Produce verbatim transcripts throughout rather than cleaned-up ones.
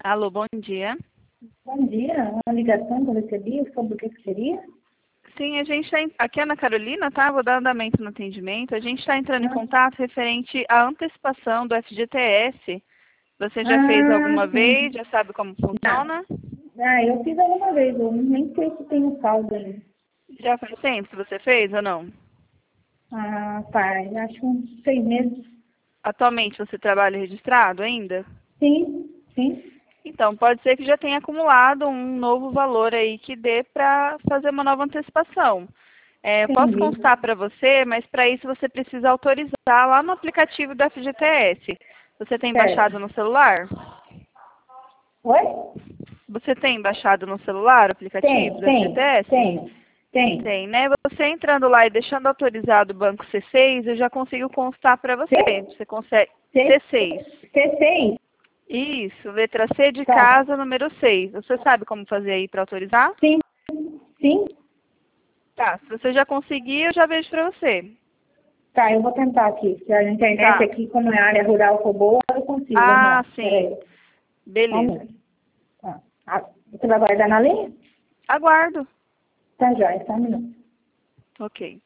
Alô, bom dia. Bom dia, uma ligação que eu recebi, sobre o que que seria? Sim, a gente está... Aqui é Ana Carolina, tá? Vou dar andamento no atendimento. A gente está entrando em Ah, contato referente à antecipação do F G T S. Você já fez ah, alguma sim. vez? Já sabe como Não. funciona? Ah, eu fiz alguma vez, eu nem sei se tem um saldo ainda. Já faz tempo que você fez ou não? Ah, faz, acho uns seis meses. Atualmente você trabalha registrado ainda? Sim, sim, Então, pode ser que já tenha acumulado um novo valor aí que dê para fazer uma nova antecipação. É, eu posso entendi. constar para você, mas para isso você precisa autorizar lá no aplicativo do F G T S. Você tem baixado Certo. no celular? Oi? Você tem baixado no celular o aplicativo Tem, do F G T tem, S? tem, tem. Tem, né? Você entrando lá e deixando autorizado o banco C seis, eu já consigo constar para C, você. Você consegue... C, C seis. C seis? Isso, letra C de Tá. casa, número seis. Você sabe como fazer aí para autorizar? Sim, sim. Tá, se você já conseguir, eu já vejo para você. Tá, eu vou tentar aqui. Se a internet Tá. aqui, como é área rural, for boa, eu consigo. Vamos Ah, lá. sim. Peraí. Só um Beleza. minuto. Tá. Ah, você vai guardar na linha? Aguardo. Tá, joia, só um minuto. Ok.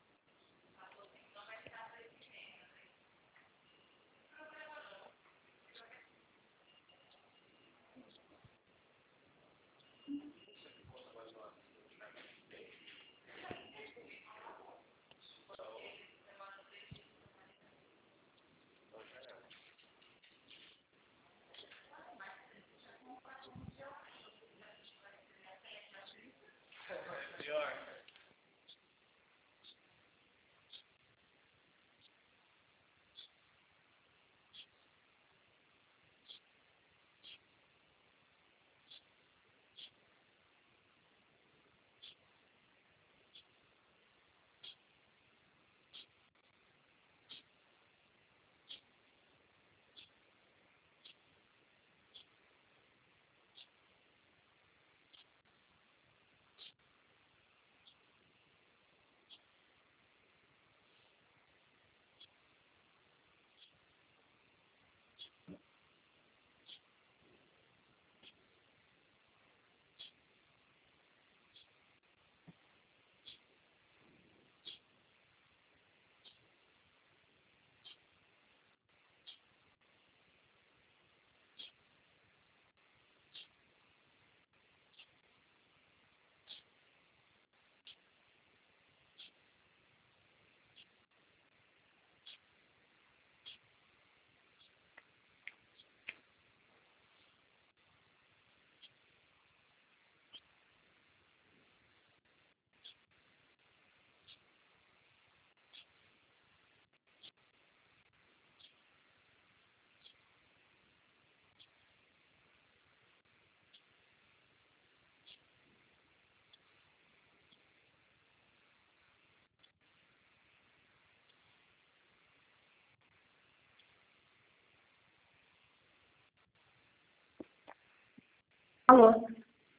Alô?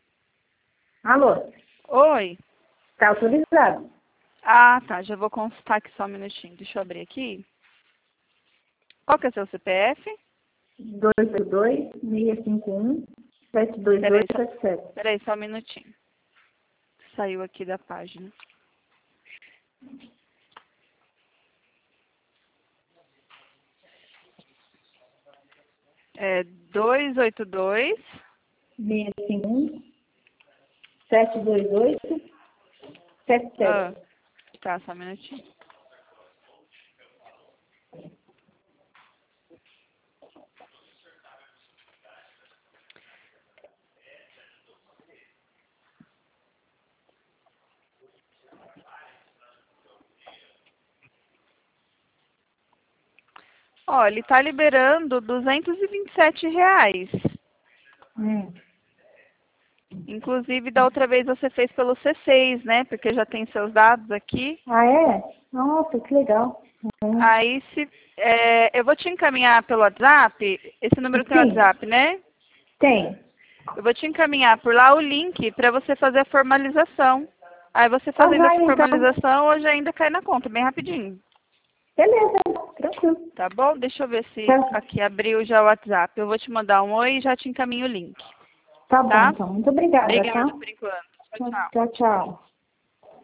Alô? Oi. Tá autorizado. Ah, tá. Já vou constar aqui só um minutinho. Deixa eu abrir aqui. Qual que é o seu C P F? dois oito dois, seis cinco um, sete dois dois Peraí, só, sete sete. peraí, só um minutinho. Saiu aqui da página. É dois oito dois. seis cinco um, sete dois oito sete Ah, sete. tá, só um minutinho. Ó, ele tá liberando duzentos e vinte e sete reais. Hum. Inclusive, da outra vez você fez pelo C seis, né? Porque já tem seus dados aqui. Ah, é? Nossa, que legal. Hum. Aí, se, é, eu vou te encaminhar pelo WhatsApp. Esse número tem Sim, WhatsApp, né? tem. Eu vou te encaminhar por lá o link para você fazer a formalização. Aí você Tá fazendo essa joia, então. formalização, hoje ainda cai na conta, bem rapidinho. Beleza, tranquilo. Tá bom? Deixa eu ver se Tá. aqui abriu já o WhatsApp. Eu vou te mandar um oi e já te encaminho o link. Tá bom, Tá? então. Muito obrigada, Obrigada tá? por enquanto. Tchau, tchau. Tchau, tchau.